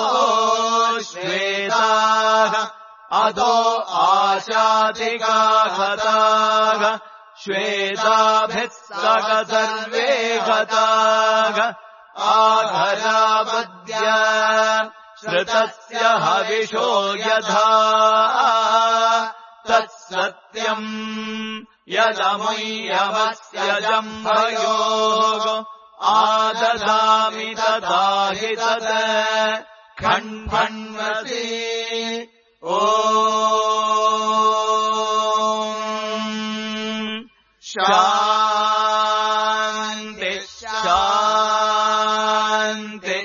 Speaker 2: श्वेताः अधो आशातिकाः हताः श्वेताभिः सह सर्वे हताः आघरावद्य श्रुतस्य हविषो यथा तत्सत्यम् यदमुय्यमस्य जम्भयोः आदधामि तथा हि तत् खण्डन्वसि ॐ शान्ति शान्ति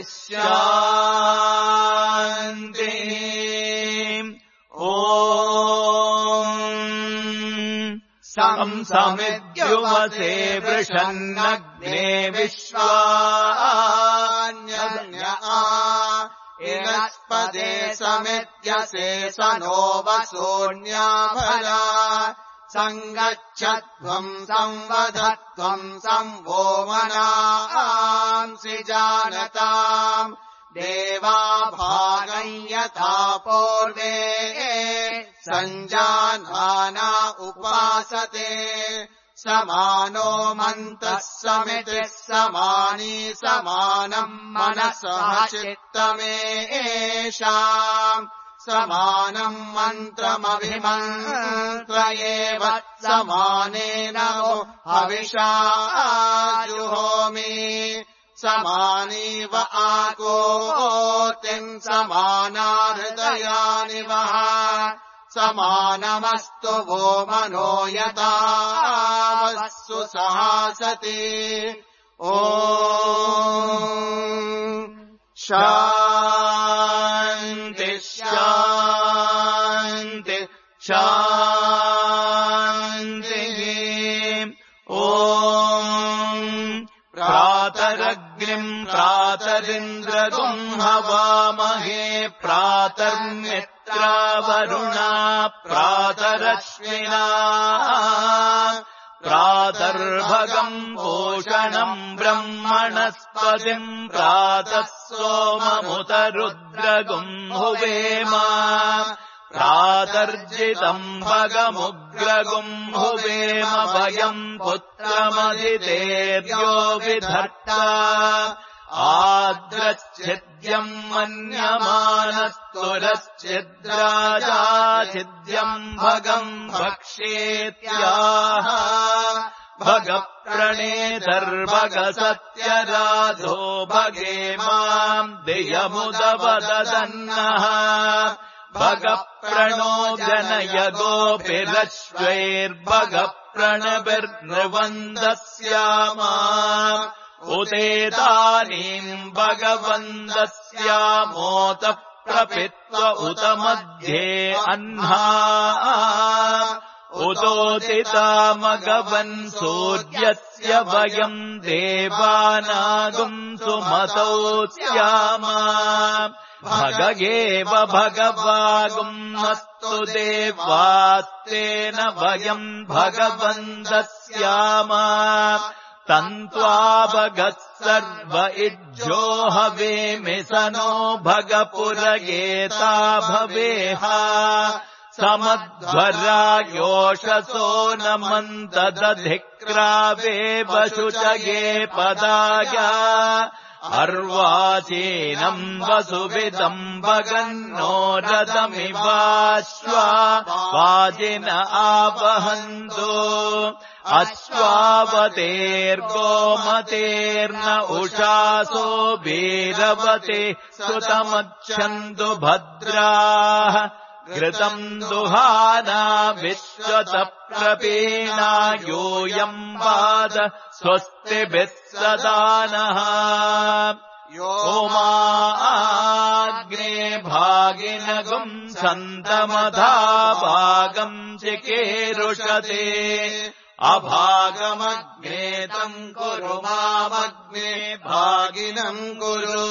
Speaker 2: शान्ति ॐ संसमिद्युमसे वृषन्नग्ने विश्वान्यन्य इनस्पदे समिद्यसे सनो वसोऽन्याफला सङ्गच्छत्वम् संवधत्वम् संवोमनांसि जानताम् देवा भागम् यथा पूर्वे सञ्जानाना उपासते समानो मन्तः समितिः समानी समानम् मनसः चित्तमेषाम् समानम् मन्त्रमभिमन्त्रयेव समानेन हविषा जुहोमि समानीव आकोतिम् समाना हृदयानि वः समानमस्तु वो मनो यथा वस्सु सहासति ॐ शान्ति शान्ति शान्तिः ॐ प्रातरग्निम् प्रातरिन्द्रगुम् हवामहे प्रातर्मित्रावरुणा प्रातरश्विना प्रातर्भगम् भूषणम् ब्रह्मणस्पतिम् प्रातः सोममुतरुद्रगुम् हुवेम प्रातर्जितम् भगमुग्रगुम् हुवेम वयम् पुत्रमदितेभ्यो विधर्ता आद्रश्चिद्यम् मन्यमानस्तुरश्चिद्राजाचिद्यम् भगम् भक्ष्येत्याह भगप्रणेतर्भगसत्यराधो भगे माम् दियमुदवदन्नः भगप्रणो जनय गोपिरश्वैर्भगप्रणभिर्नृवन्दस्यामा उतेतानीम् भगवन्दस्यामोतः प्रपित्व उत मध्ये अह्ना उतोतितामगवन् सूर्यस्य वयम् देवानागुम् सुमतौ स्यामा भगगेव भगवागुम् देवास्तेन वयम् भगवन्तस्यामा
Speaker 1: तन्त्वावगत् सर्व इज्जो हवेमि सनो भगपुरगेता भवेह समध्वरा योषसो नमन्तदधिक्रावे वशुचगे पदाय अर्वाचीनम् वसुविदम् भगन्नो रथमिवाश्वा वाजिन आवहन्तो अश्वावतेर्गोमतेर्न उषासो वीरवते सुतमच्छन्तु भद्राः घृतम् दुहाना विश्वतप्रपीणा यूयम् वाद स्वस्तिभिः सदानः यो माग्ने भागिनगुम् सन्तमधा भागम् चिकेरुषते अभागमग्ने तम् कुरु मामग्ने भागिनम् कुरु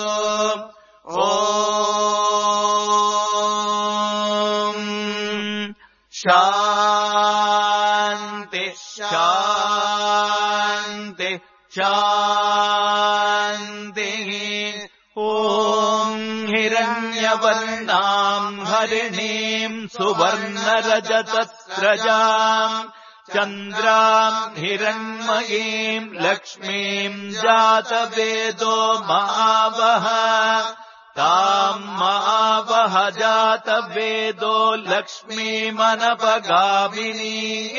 Speaker 1: शान्ति शान्ति शान्तिः ॐ हिरण्यवर्णाम् हरिणीम् सुवर्णरजतस्रजाम् चन्द्राम् हिरण्मयीम् लक्ष्मीम् जातवेदो महावः ताम् महावः जातवेदो लक्ष्मीमनपगामिनी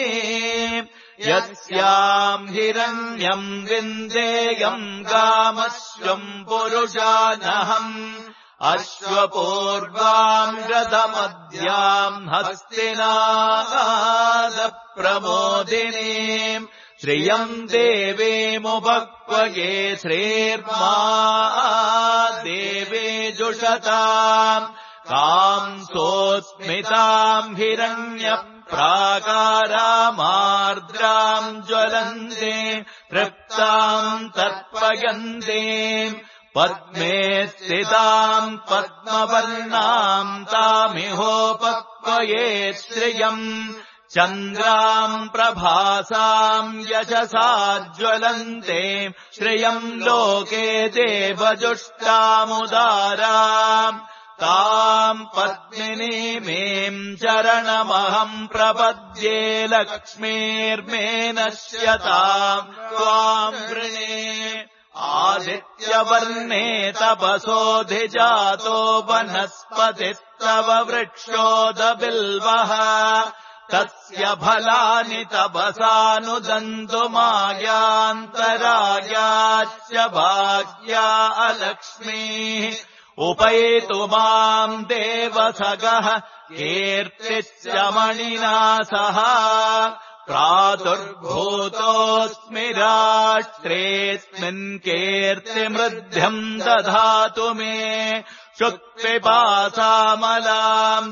Speaker 1: यस्याम् हिरण्यम् विन्देयम् गामश्वम् पुरुषानहम् अश्वपूर्वाम् रथमद्याम् हस्तिनादप्रमोदिनीम् श्रियम् देवीमुपक्वये श्रीर्मा देवे जुषताम् काम् सोऽस्मिताम् हिरण्यप्राकारामार्द्राम् ज्वलन्ते तृप्ताम् तर्पयन्ते पद्मे स्थिताम् पद्मवर्णाम् तामिहोपक्वये श्रियम् चन्द्राम् प्रभासाम् यशसा ज्वलन्ते श्रियम् लोके देवजुष्टामुदाराम् ताम् पद्मिनीमेम् चरणमहम् प्रपद्ये लक्ष्मीर्मे नश्यताम् त्वाम् वृणे आदित्यवर्णे तपसोऽधिजातो वनस्पतिस्तव वृक्षोदबिल्वः तस्य फलानि तपसानुदन्तु मायान्तरायाच्च भाग्या अलक्ष्मीः उपैतु माम् देवसगः कीर्तिश्च मणिना सह प्रादुर्भूतोऽस्मि राष्ट्रेऽस्मिन् कीर्तिमृद्ध्यम् दधातु मे क्षुत्पिपासामलाम्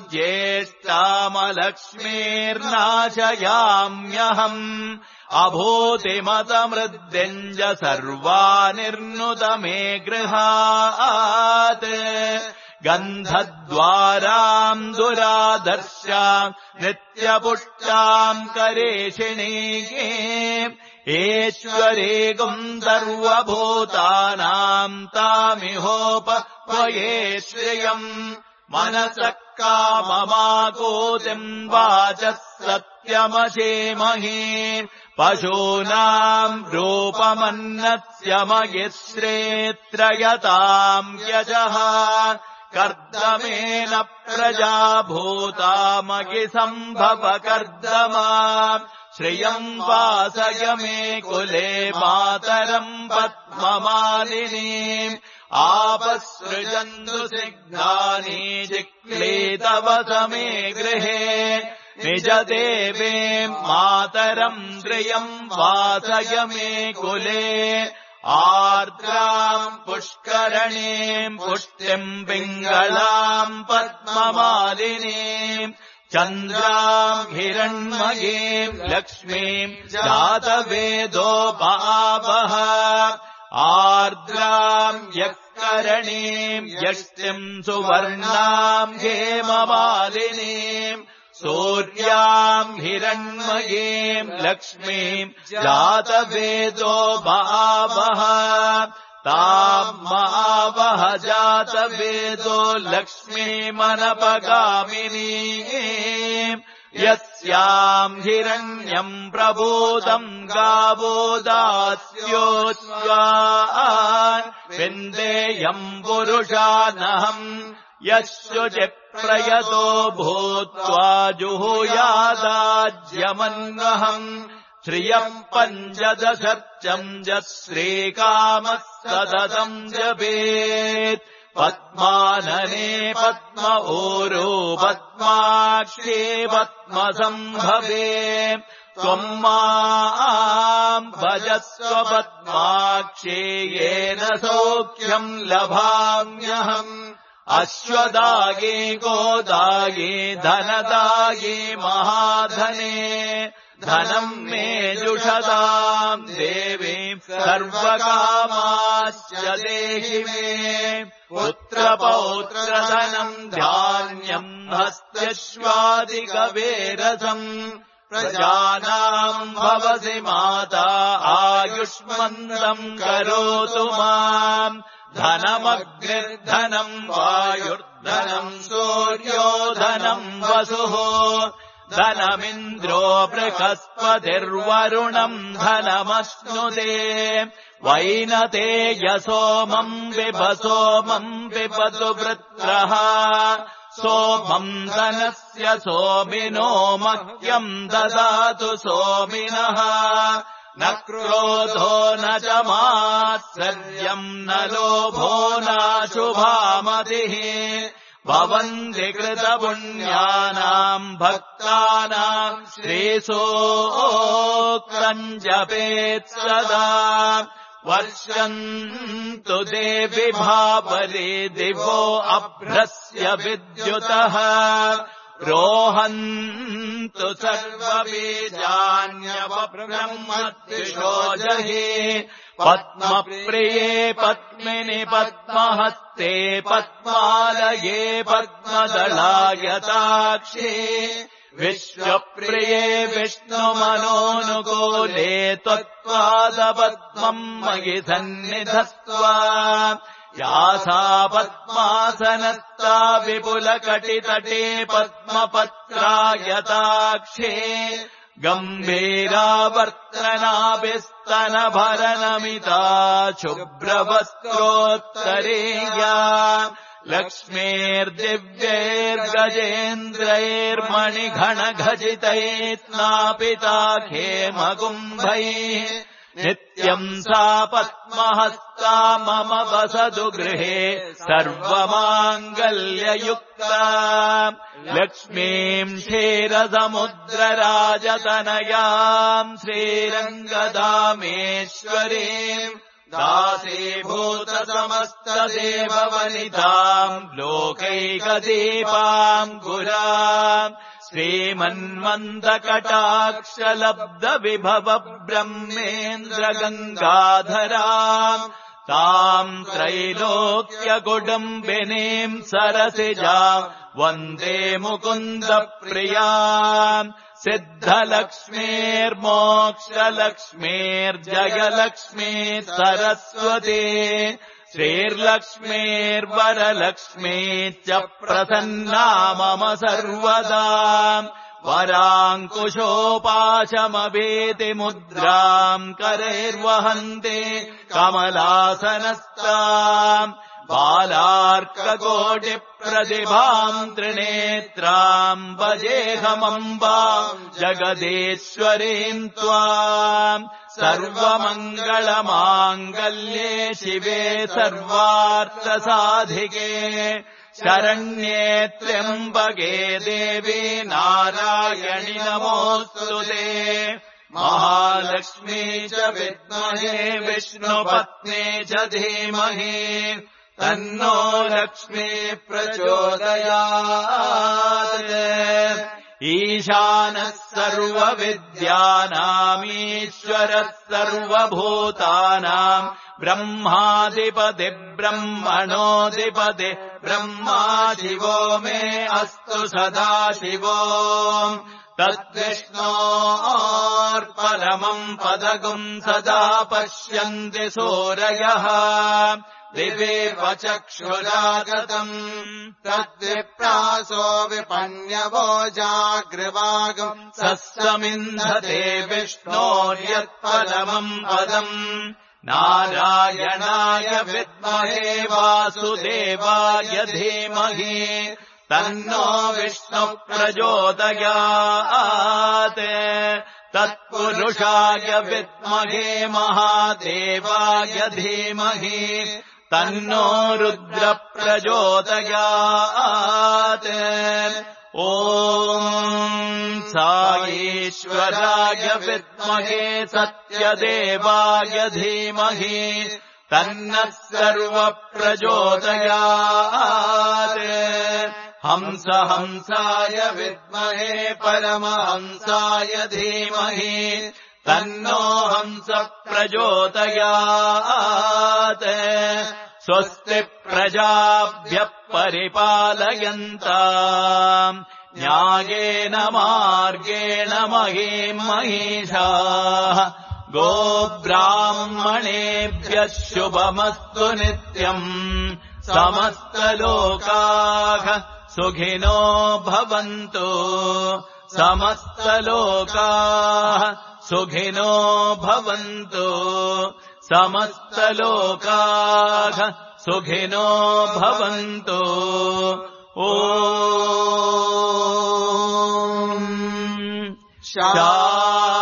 Speaker 1: ज्येष्ठामलक्ष्मीर्नाशयाम्यहम् अभूतिमतमृद्यञ्ज सर्वानिर्नुत मे गृहात् गन्धद्वाराम् दुरादर्शाम् नित्यपुष्टाम् करेशिणीके ईश्वरीगुम् सर्वभूतानाम् तामिहोपक्वये श्रियम् मनसः काममाकूतिम् वाचः सत्यमशीमहि पशूनाम् रूपमन्नस्य मयिश्रेत्रयताम् यजः कर्दमेन प्रजा भूतामगि सम्भव कर्दमा श्रियम् वासय मे कुले मातरम् पद्ममालिनीम् आपसृजन्तु सिग्धानि जिक्लीतवत मे गृहे निजदेवे मातरम् श्रियम् वासय मे कुले आर्द्राम् पुष्करणीम् पुष्टिम् पिङ्गलाम् पद्ममालिनीम् चन्द्राम् हिरण्मयीम् लक्ष्मीम् जातवेदो भावः आर्द्राम् यःकरणीम् यष्टिम् सुवर्णाम् हेममालिनीम् सूर्याम् यस्याम् हिरण्मयीम् लक्ष्मीम् जातवेदो भावः ताम् महावः जातवेदो लक्ष्मीमनपगामिनी यस्याम् हिरण्यम् प्रबोधम् गावो दास्योऽस्वान् विन्देयम् पुरुषानहम् यशुचिप्रयतो भूत्वा जुहुयादाज्यमन्वहम् श्रियम् पञ्चदशर्चम् श्रीकामः सततम् जपेत् पद्मानने पद्म ऊरो पद्माक्षे पद्मसम्भवे त्वम् माम् भजस्व पद्माक्षे येन सौख्यम् लभाम्यहम् अश्वदाये गोदाये धनदाये महाधने धनम् मे जुषताम् देवी सर्वकामाश्च देहि मे पुत्रपौत्रधनम् धान्यम् हस्त्यश्वादिकवेरसम् प्रजानाम् भवसि माता आयुष्मन्तम् करोतु माम् धनमग्निर्धनम् वायुर्धनम् सूर्यो धनम् वसुः धनमिन्द्रो बृहस्पतिर्वरुणम् धनमश्नुते वैनते यसोमम् विभसोमम् वृत्रः सोमम् धनस्य सोमिनो मह्यम् ददातु सोमिनः न क्रोधो न च मात्सर्यम् न लोभो नाशुभामतिः भवन्ति कृतपुण्यानाम् भक्तानाम् श्रेयोक्तम् जपेत् सदा वर्षन्तु देवि भावरे दिवो अभ्रस्य विद्युतः रोहन्तु सर्वबीजान्यवब्रह्मद्विषो जहि पद्मप्रिये पद्मिनि पद्महस्ते पद्मालये पद्मदलायताक्षे विश्वप्रिये विष्णुमनोनुकूले त्वत्पादपद्मम् मयि सन्निधत्वा या सा पद्मासनस्था विपुलकटितटे पद्मपत्रायताक्षे गम्भीरावर्तनाभिस्तनभरनमिता शुभ्रवस्त्रोत्तरेया लक्ष्मीर्दिव्यैर्गजेन्द्रैर्मणिघणघटितैर्नापिता खेमकुम्भैः नित्यम् सा पद्महस्ता मम वसतु गृहे सर्वमाङ्गल्ययुक्ता लक्ष्मीम् क्षीरसमुद्रराजतनयाम् श्रीरङ्गधामेश्वरीम् दासीभूतसमस्तदेववनिताम् लोकैकदीपाम् गुराम् श्रीमन्मन्दकटाक्षलब्धविभव ब्रह्मेन्द्रगङ्गाधराम् ताम् त्रैलोक्यकुटुम्बिनीम् सरसिजाम् वन्दे मुकुन्दप्रियाम् सिद्धलक्ष्मीर्मोक्षलक्ष्मीर्जयलक्ष्मी सरस्वती श्रीर्लक्ष्मीर्वरलक्ष्मी च प्रसन्ना मम सर्वदा वराङ्कुशोपाशमभीतिमुद्राम् करैर्वहन्ते कमलासनस्ताम् बालार्ककोटिप्रतिभाम् त्रिनेत्राम् भजेऽहमम्बाम् जगदीश्वरीम् त्वाम् सर्वमङ्गलमाङ्गल्ये शिवे सर्वार्थसाधिके शरण्ये त्र्यम्बके देवी नारायणि नमोऽस्तुते महालक्ष्मी च विद्महे विष्णुपत्नी च धीमहि तन्नो लक्ष्मी प्रचोदयात् ईशानः सर्वविद्यानामीश्वरः सर्वभूतानाम् ब्रह्माधिपति ब्रह्मणोऽधिपति ब्रह्मा शिवो मे अस्तु सदा शिवो तद्विष्णोर्परमम् पदगुम् सदा पश्यन्ति सूरयः दिवेव चक्षुरागतम्
Speaker 2: तद्विप्रासो विपण्यवो जागृवागम्
Speaker 1: सस्समिन्धते विष्णोर्यत्परमम् पदम् नारायणाय विद्महे वासुदेवाय धीमहि तन्नो विष्णुः प्रचोदयात् तत्पुरुषाय विद्महे महादेवाय धीमहि तन्नो रुद्रः प्रचोदयात् ॐ साईश्वराय विद्महे सत्यदेवाय धीमहि तन्नः सर्वः प्रचोदयात् हंसाय विद्महे परमहंसाय धीमहि तन्नो हंसः प्रचोदयात् स्वस्ति प्रजाभ्यः परिपालयन्ताम् न्यायेन मार्गेण महीम् महिषाः गोब्राह्मणेभ्यः शुभमस्तु नित्यम् समस्तलोकाः सुखिनो भवन्तु समस्तलोकाः सुखिनो भवन्तु समस्तलोकाः सुखिनो भवन्तु ॐ शान्ति